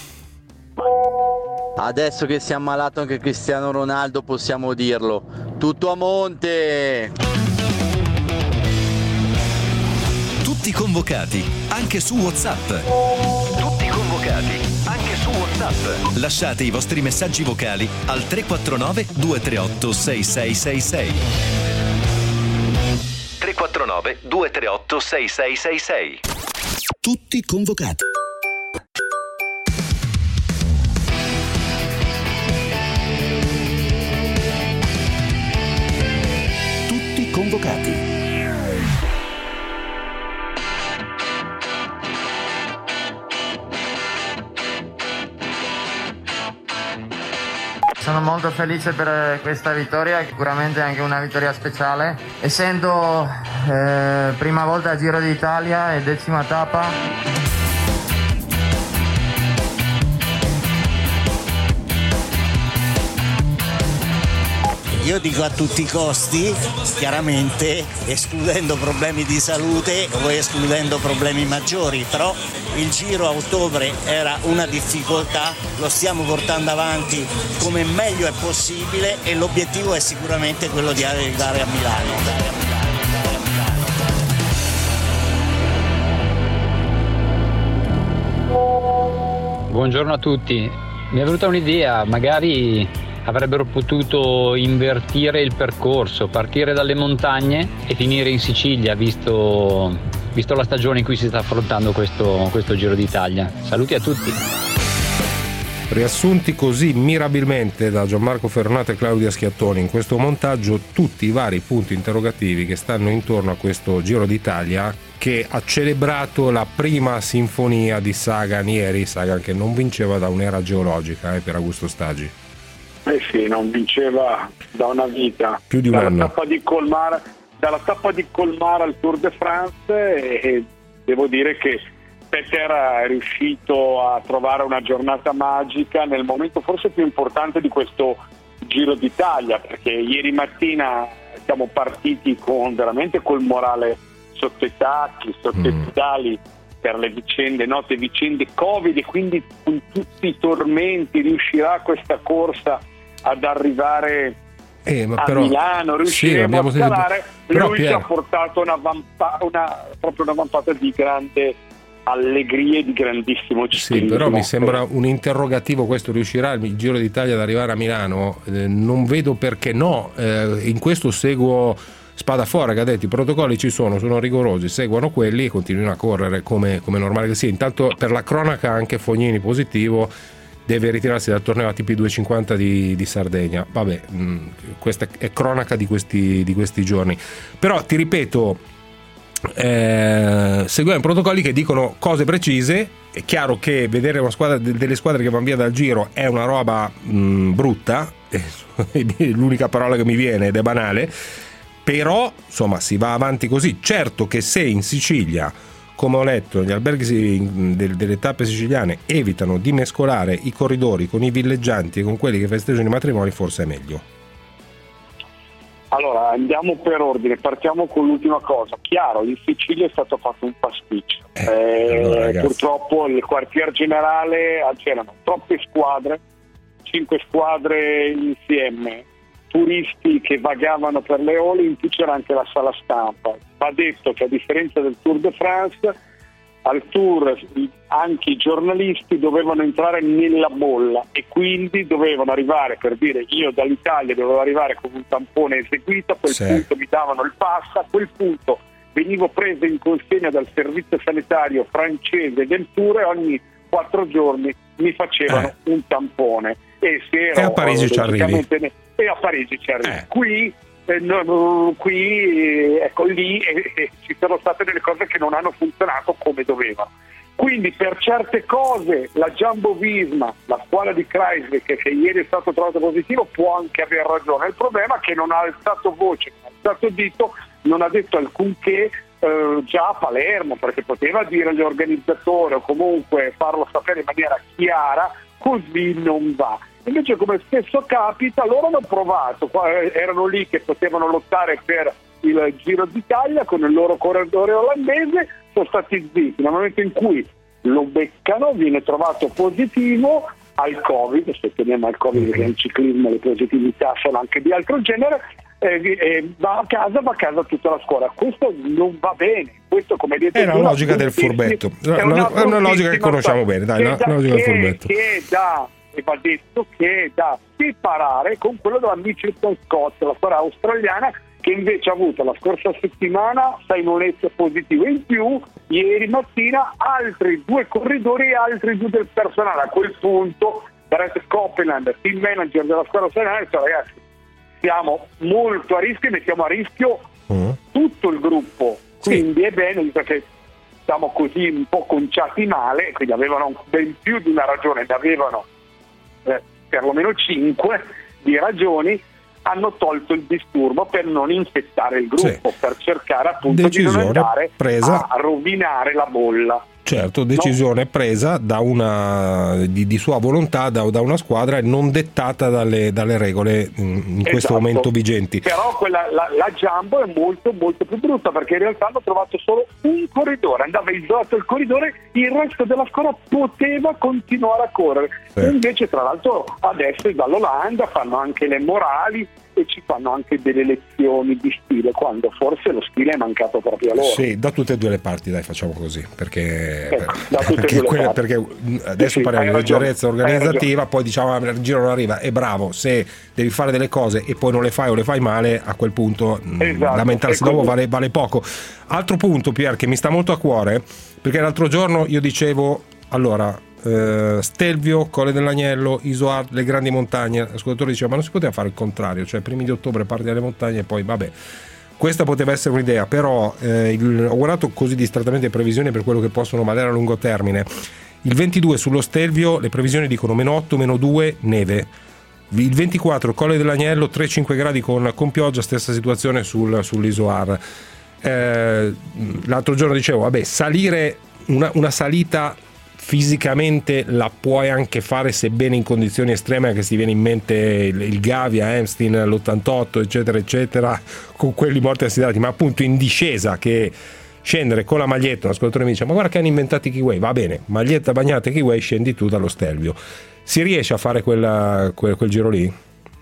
Adesso che si è ammalato anche Cristiano Ronaldo possiamo dirlo, tutto a monte. Tutti convocati, anche su WhatsApp. Tutti convocati, anche su WhatsApp. Lasciate i vostri messaggi vocali al tre quattro nove due tre otto sei sei sei sei. tre quattro nove due tre otto sei sei sei sei. Tutti convocati. Tutti convocati. Sono molto felice per questa vittoria, sicuramente anche una vittoria speciale, essendo eh, prima volta a Giro d'Italia e decima tappa. Io dico a tutti i costi, chiaramente escludendo problemi di salute o escludendo problemi maggiori, però il Giro a ottobre era una difficoltà, lo stiamo portando avanti come meglio è possibile e l'obiettivo è sicuramente quello di arrivare a Milano. Buongiorno a tutti, mi è venuta un'idea, magari avrebbero potuto invertire il percorso, partire dalle montagne e finire in Sicilia, visto, visto la stagione in cui si sta affrontando questo, questo Giro d'Italia. Saluti a tutti. Riassunti così mirabilmente da Gianmarco Ferronato e Claudia Schiattoni in questo montaggio tutti i vari punti interrogativi che stanno intorno a questo Giro d'Italia, che ha celebrato la prima sinfonia di Sagan ieri, Sagan che non vinceva da un'era geologica eh, per Augusto Staggi. Eh sì, non vinceva da una vita, più di un dalla anno. Tappa di Colmar, dalla tappa di Colmar al Tour de France, e, e devo dire che Peter è riuscito a trovare una giornata magica nel momento forse più importante di questo Giro d'Italia, perché ieri mattina siamo partiti con veramente col morale sotto i tacchi, sotto i pedali per le vicende, note vicende Covid, e quindi con tutti i tormenti riuscirà questa corsa ad arrivare eh, ma a però, Milano, riusciremo sì, a scalare. però, lui Pier... ci ha portato una, vampa, una, proprio una vampata di grande allegria e di grandissimo ciclismo. Sì, però mi sembra un interrogativo questo: riuscirà il Giro d'Italia ad arrivare a Milano? Eh, non vedo perché no. Eh, in questo seguo Spadafora, che ha detto i protocolli ci sono, sono rigorosi, seguono quelli e continuano a correre come, come normale che sia. Intanto, per la cronaca, anche Fognini positivo, deve ritirarsi dal torneo A T P duecentocinquanta di, di Sardegna. Vabbè, mh, questa è cronaca di questi, di questi giorni. Però ti ripeto, eh, seguiamo i protocolli che dicono cose precise. È chiaro che vedere una squadra, delle squadre che vanno via dal Giro è una roba mh, brutta, è l'unica parola che mi viene ed è banale, però insomma si va avanti così. Certo che se in Sicilia, come ho letto, gli alberghi delle tappe siciliane evitano di mescolare i corridori con i villeggianti e con quelli che festeggiano i matrimoni, forse è meglio. Allora, andiamo per ordine, partiamo con l'ultima cosa. Chiaro, in Sicilia è stato fatto un pasticcio. Eh, eh, allora, purtroppo il quartier generale c'erano troppe squadre, cinque squadre insieme, turisti che vagavano per le All, in più c'era anche la sala stampa. Va detto che a differenza del Tour de France, al Tour anche i giornalisti dovevano entrare nella bolla e quindi dovevano arrivare, per dire io dall'Italia dovevo arrivare con un tampone eseguito, a quel sì. punto mi davano il pass, a quel punto venivo preso in consegna dal servizio sanitario francese del Tour e ogni quattro giorni mi facevano eh. un tampone e, se ero, e a Parigi ci arrivi e a Parigi ci arrivi eh. qui Eh, no, qui ecco lì eh, eh, ci sono state delle cose che non hanno funzionato come dovevano, quindi per certe cose la Jumbo Visma, la squadra di Kreisberg, che, che ieri è stato trovato positivo, può anche aver ragione. Il problema è che non ha alzato voce, non ha alzato dito, non ha detto alcunché eh, già a Palermo, perché poteva dire agli organizzatori o comunque farlo sapere in maniera chiara, così non va. Invece, come spesso capita, loro hanno provato, erano lì che potevano lottare per il Giro d'Italia con il loro corridore olandese, sono stati zitti. Nel momento in cui lo beccano viene trovato positivo al Covid, se teniamo al Covid perché nel ciclismo le positività sono anche di altro genere, e, e va a casa, va a casa tutta la scuola. Questo non va bene, questo come detto è una logica del furbetto, è una, è una logica che conosciamo bene, dai, una, una logica del furbetto. Che da e va detto che è da separare con quello della Mitchelton Scott, la squadra australiana, che invece ha avuto la scorsa settimana sei nolezze positive in più, ieri mattina altri due corridori e altri due del personale. A quel punto Brett Copeland, team manager della squadra australiana, ha detto: ragazzi, siamo molto a rischio e mettiamo a rischio mm. tutto il gruppo, quindi sì. È bene, perché siamo così un po' conciati male, quindi avevano ben più di una ragione, ne avevano Eh, perlomeno cinque di ragioni, hanno tolto il disturbo per non infettare il gruppo, sì. per cercare appunto decisione di non andare presa. a rovinare la bolla. Certo, decisione no? presa da una di, di sua volontà da, da una squadra e non dettata dalle, dalle regole in, in esatto. questo momento vigenti. Però quella, la, la Jumbo è molto molto più brutta, perché in realtà hanno trovato solo un corridore, andava isolato il corridore, il resto della squadra poteva continuare a correre. Sì. E invece tra l'altro adesso dall'Olanda fanno anche le morali e ci fanno anche delle lezioni di stile, quando forse lo stile è mancato proprio a loro. Sì, da tutte e due le parti, dai, facciamo così, perché, ecco, da tutte perché, e due quella, le parti. perché adesso sì, parliamo di leggerezza organizzativa, poi diciamo ah, il giro non arriva, è bravo, se devi fare delle cose e poi non le fai o le fai male, a quel punto esatto, lamentarsi dopo vale, vale poco. Altro punto, Pier, che mi sta molto a cuore, perché l'altro giorno io dicevo, allora Uh, Stelvio, Colle dell'Agnello, Isoard, le grandi montagne. L'ascoltatore diceva: ma non si poteva fare il contrario, cioè primi di ottobre parti dalle montagne e poi vabbè. Questa poteva essere un'idea, però eh, il, ho guardato così distrattamente le previsioni per quello che possono valere a lungo termine. Il ventidue sullo Stelvio le previsioni dicono meno otto, meno due, neve. Il ventiquattro Colle dell'Agnello, tre cinque gradi con, con pioggia, stessa situazione sul, sull'Isoard. Eh, l'altro giorno dicevo, vabbè, salire una, una salita fisicamente la puoi anche fare, sebbene in condizioni estreme, che si viene in mente il, il Gavia, Hamstin, l'ottantotto, eccetera eccetera, con quelli morti assidati, ma appunto in discesa, che scendere con la maglietta, un ascoltatore mi dice ma guarda che hanno inventato i Kiway, va bene, maglietta bagnata e Kiway, scendi tu dallo Stelvio. Si riesce a fare quella, quel, quel giro lì?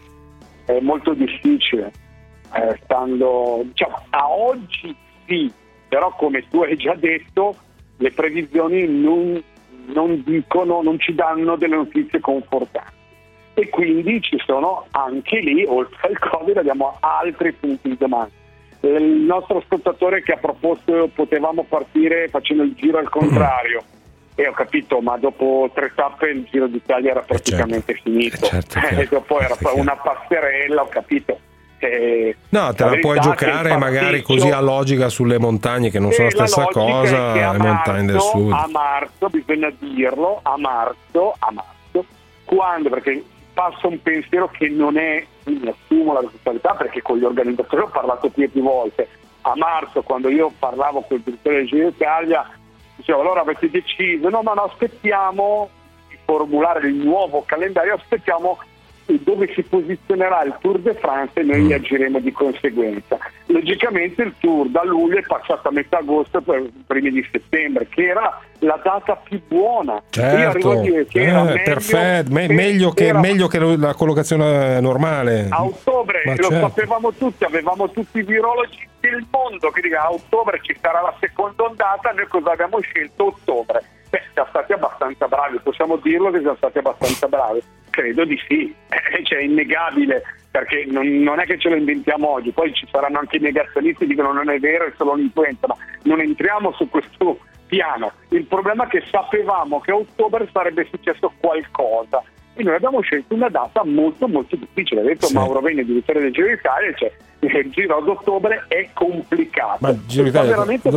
È molto difficile, eh, stando, diciamo, a oggi sì, però come tu hai già detto le previsioni non, non dicono, non ci danno delle notizie confortanti, e quindi ci sono anche lì, oltre al Covid, abbiamo altri punti di domanda. Il nostro ascoltatore che ha proposto potevamo partire facendo il giro al contrario, e ho capito, ma dopo tre tappe il Giro d'Italia era praticamente certo. finito, certo, certo. e dopo era una passerella, ho capito. Eh, no, te la, la puoi giocare magari così a logica sulle montagne, che non sono la stessa cosa, le marzo, montagne del sud. A marzo, bisogna dirlo, a marzo, a marzo, quando, perché passa un pensiero che non è, quindi assumo la responsabilità, perché con gli organizzatori ho parlato più e più volte. A marzo, quando io parlavo con il direttore del Giro d'Italia, dicevo allora avete deciso? No, ma no, aspettiamo di formulare il nuovo calendario, aspettiamo dove si posizionerà il Tour de France e noi mm. agiremo di conseguenza. Logicamente il Tour da luglio è passato a metà agosto per primi di settembre, che era la data più buona. Certo, io arrivo a dire che eh, era meglio, perfetto, me- meglio, che, era... meglio che la collocazione normale. A ottobre ma lo certo. sapevamo tutti, avevamo tutti i virologi del mondo che dica a ottobre ci sarà la seconda ondata, noi cosa abbiamo scelto? Ottobre. Beh, siamo stati abbastanza bravi, possiamo dirlo che siamo stati abbastanza bravi. Credo di sì, eh, cioè è innegabile, perché non, non è che ce lo inventiamo oggi, poi ci saranno anche i negazionisti che dicono non è vero, è solo un'influenza, ma non entriamo su questo piano. Il problema è che sapevamo che a ottobre sarebbe successo qualcosa e noi abbiamo scelto una data molto molto difficile. Ha detto sì. Mauro Veni, direttore del Giro d'Italia, cioè il Giro d'ottobre è complicato. Ma il Giro d'Italia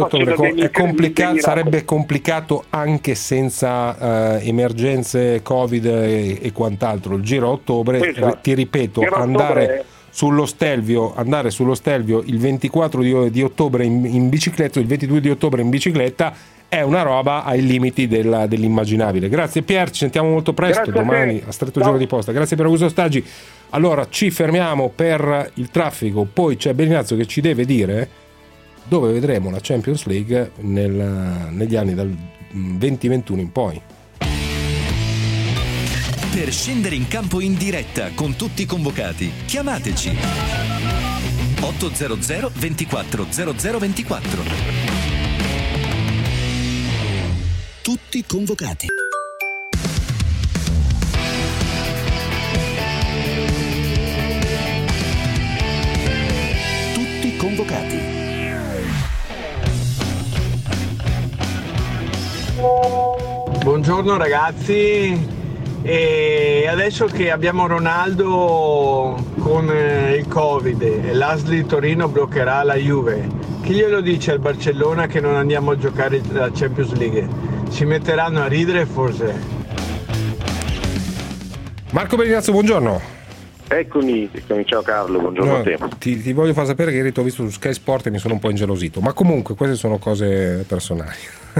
è complicato, sarebbe complicato anche senza uh, emergenze Covid e, e quant'altro. Il Giro a ottobre, esatto. ti ripeto, Giro andare ottobre... sullo Stelvio, andare sullo Stelvio il ventiquattro di, di ottobre in, in bicicletta, il ventidue di ottobre in bicicletta è una roba ai limiti della, dell'immaginabile. Grazie Pier, ci sentiamo molto presto. Grazie domani a, a Stretto Giro di Posta. Grazie per Augusto Staggi. Allora ci fermiamo per il traffico, poi c'è Benignazzo che ci deve dire dove vedremo la Champions League nel, negli anni dal venti ventuno in poi. Per scendere in campo in diretta con tutti i convocati, chiamateci ottocento ventiquattro zero zero ventiquattro. Tutti convocati. Tutti convocati. Buongiorno ragazzi, e adesso che abbiamo Ronaldo con il Covid e l'A S L di Torino bloccherà la Juve, chi glielo dice al Barcellona che non andiamo a giocare la Champions League? Si metteranno a ridere forse. Marco Benignazzo, buongiorno. Eccomi, eccomi, ciao Carlo, buongiorno no, a te. Ti, ti voglio far sapere che ieri ti ho visto su Sky Sport e mi sono un po' ingelosito, ma comunque queste sono cose personali.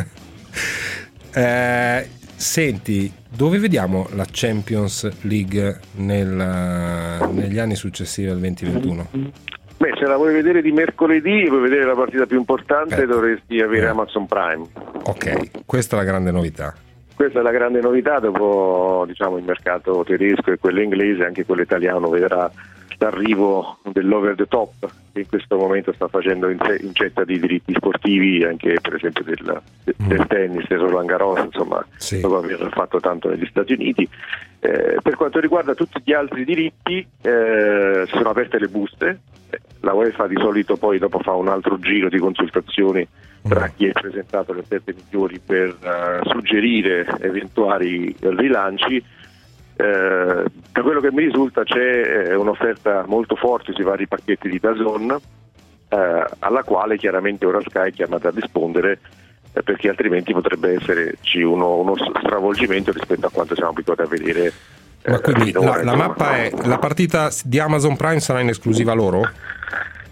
eh, senti, dove vediamo la Champions League nel, negli anni successivi al venti ventuno? Beh, se la vuoi vedere di mercoledì e vuoi vedere la partita più importante, eh. dovresti avere eh. Amazon Prime. Ok, questa è la grande novità. Questa è la grande novità, dopo diciamo il mercato tedesco e quello inglese, anche quello italiano vedrà l'arrivo dell'over the top, che in questo momento sta facendo incetta di diritti sportivi, anche per esempio del, del mm. tennis, Roland Garros, insomma, sì. dopo aver fatto tanto negli Stati Uniti. Eh, per quanto riguarda tutti gli altri diritti, eh, si sono aperte le buste. La UEFA di solito poi dopo fa un altro giro di consultazioni tra chi è presentato le offerte migliori per uh, suggerire eventuali rilanci. Eh, da quello che mi risulta c'è eh, un'offerta molto forte sui vari pacchetti di D A Z N, eh, alla quale chiaramente ora Sky è chiamata a rispondere, eh, perché altrimenti potrebbe esserci uno, uno stravolgimento rispetto a quanto siamo abituati a vedere. Ma quindi la, la mappa è la partita di Amazon Prime sarà in esclusiva loro?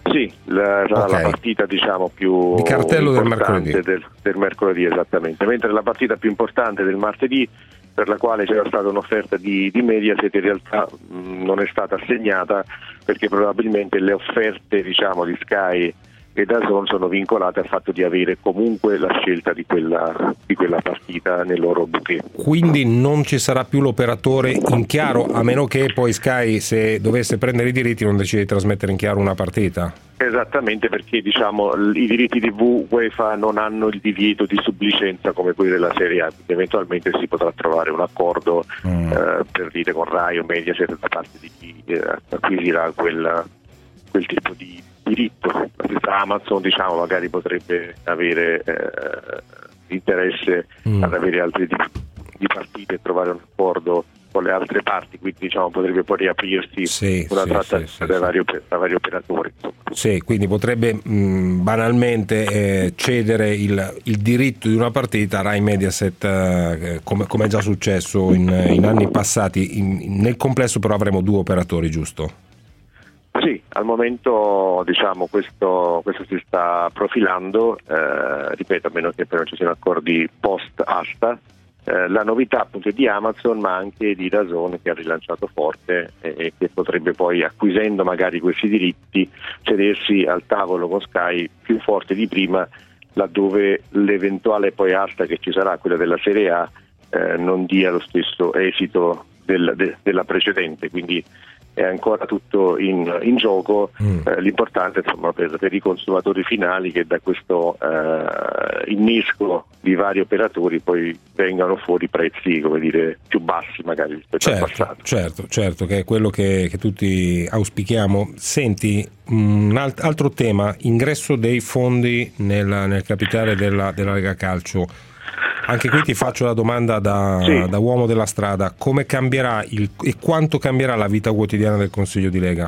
Sì, la, okay. la partita diciamo più di cartello del mercoledì. Del, del mercoledì, esattamente, mentre la partita più importante del martedì, per la quale c'era stata un'offerta di, di Mediaset, in realtà mh, non è stata assegnata perché probabilmente le offerte diciamo di Sky e D A Z N sono vincolate al fatto di avere comunque la scelta di quella, di quella partita nel loro bouquet. Quindi non ci sarà più l'operatore in chiaro, a meno che poi Sky, se dovesse prendere i diritti, non decide di trasmettere in chiaro una partita? Esattamente, perché diciamo i diritti tivù UEFA non hanno il divieto di sublicenza come quelli della Serie A, quindi eventualmente si potrà trovare un accordo mm. eh, per dire con Rai o Mediaset da parte di chi eh, acquisirà quel, quel tipo di diritto. La stessa Amazon diciamo magari potrebbe avere eh, interesse mm. ad avere altri tipi di partite e trovare un accordo con le altre parti, quindi diciamo potrebbe poi riaprirsi sì, una sì, trattativa sì, sì, tra, vari, tra vari operatori. Sì, quindi potrebbe mh, banalmente eh, cedere il, il diritto di una partita a Rai Mediaset, eh, come, come è già successo in, in anni passati. In, nel complesso però avremo due operatori, giusto? Sì, al momento diciamo questo, questo si sta profilando, eh, ripeto, a meno che non ci siano accordi post-asta. Eh, la novità appunto è di Amazon, ma anche di D A Z N, che ha rilanciato forte e, e che potrebbe poi, acquisendo magari questi diritti, sedersi al tavolo con Sky più forte di prima, laddove l'eventuale poi asta che ci sarà, quella della Serie A, eh, non dia lo stesso esito del, de, della precedente, quindi è ancora tutto in, in gioco. Mm. Eh, l'importante insomma per, per i consumatori finali, che da questo eh, innesco di vari operatori poi vengano fuori prezzi, come dire, più bassi magari rispetto certo, al passato. Certo, certo, che è quello che, che tutti auspichiamo. Senti, un alt- altro tema, ingresso dei fondi nel, nel capitale della, della Lega Calcio. Anche qui ti faccio la domanda da, sì. da uomo della strada: come cambierà il, e quanto cambierà la vita quotidiana del Consiglio di Lega?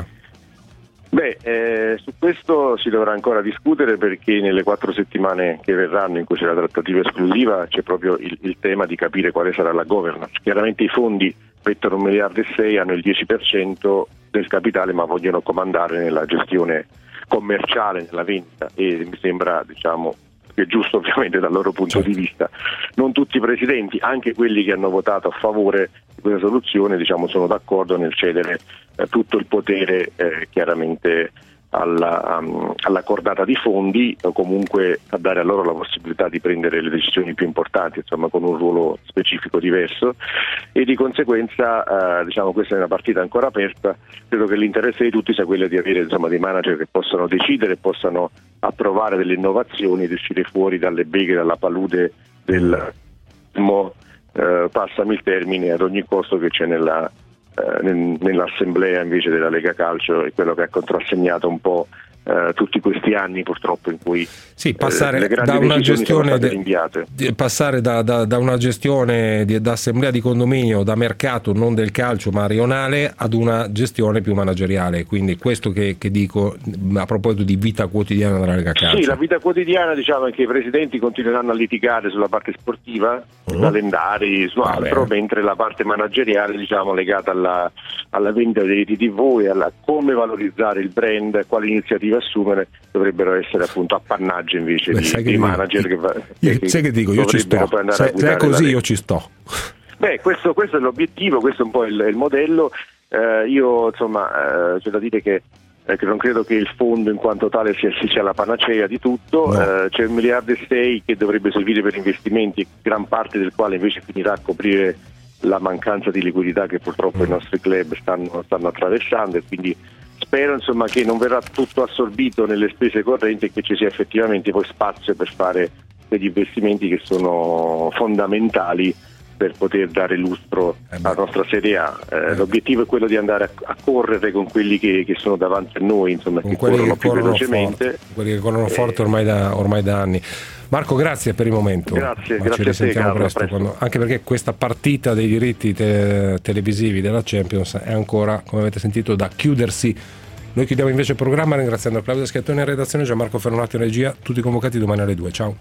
Beh, eh, su questo si dovrà ancora discutere, perché nelle quattro settimane che verranno, in cui c'è la trattativa esclusiva, c'è proprio il, il tema di capire quale sarà la governance. Chiaramente i fondi mettono un miliardo e sei, hanno il dieci per cento del capitale, ma vogliono comandare nella gestione commerciale, nella vendita, e mi sembra, diciamo, che è giusto ovviamente dal loro punto certo. di vista. Non tutti i presidenti, anche quelli che hanno votato a favore di questa soluzione, diciamo, sono d'accordo nel cedere eh, tutto il potere eh, chiaramente alla, um, alla cordata di fondi, o comunque a dare a loro la possibilità di prendere le decisioni più importanti, insomma con un ruolo specifico diverso, e di conseguenza eh, diciamo questa è una partita ancora aperta. Credo che l'interesse di tutti sia quello di avere insomma dei manager che possano decidere, possano approvare delle innovazioni ed uscire fuori dalle beghe, dalla palude del mo, eh, passami il termine, ad ogni costo che c'è nella eh, nel, nell'assemblea invece della Lega Calcio, è quello che ha contrassegnato un po' eh, tutti questi anni purtroppo in cui sì, passare eh, le grandi da una gestione de, rinviate. passare da, da, da una gestione di, da assemblea di condominio, da mercato non del calcio ma rionale, ad una gestione più manageriale. Quindi questo che, che dico a proposito di vita quotidiana della Lega Calcio. Sì, la vita quotidiana, diciamo è che i presidenti continueranno a litigare sulla parte sportiva, sui calendari, su altro, mentre la parte manageriale, diciamo, legata alla, alla vendita dei diritti tivù e alla come valorizzare il brand, quali iniziative assumere, dovrebbero essere appunto appannaggio invece Beh, di, di manager che, va, io, che, sai che dico, io ci sto, se, se è così io ci sto. Beh, questo, questo è l'obiettivo, questo è un po' il, il modello. Eh, io insomma eh, c'è da dire che, eh, che non credo che il fondo in quanto tale sia, sia la panacea di tutto. No. Eh, c'è un miliardo e sei che dovrebbe servire per investimenti, gran parte del quale invece finirà a coprire la mancanza di liquidità che purtroppo mm. i nostri club stanno, stanno attraversando, e quindi spero insomma che non verrà tutto assorbito nelle spese correnti e che ci sia effettivamente poi spazio per fare degli investimenti che sono fondamentali per poter dare lustro eh alla nostra Serie A. Eh, eh l'obiettivo è quello di andare a, a correre con quelli che, che sono davanti a noi, insomma, con che quelli corrono che più corrono velocemente. Forte, quelli che corrono eh, forte ormai da, ormai da anni. Marco, grazie per il momento. Grazie, Ma grazie ci risentiamo a te, presto, presto. quando, anche perché questa partita dei diritti te, televisivi della Champions è ancora, come avete sentito, da chiudersi. Noi chiudiamo invece il programma ringraziando Claudio Schiattoni in redazione, Gianmarco Ferronati in regia, tutti convocati domani alle due. Ciao.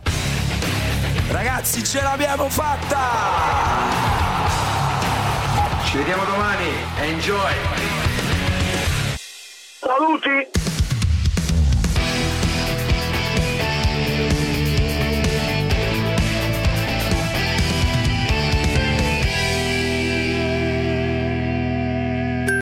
Ragazzi, ce l'abbiamo fatta! Ci vediamo domani, enjoy! Saluti!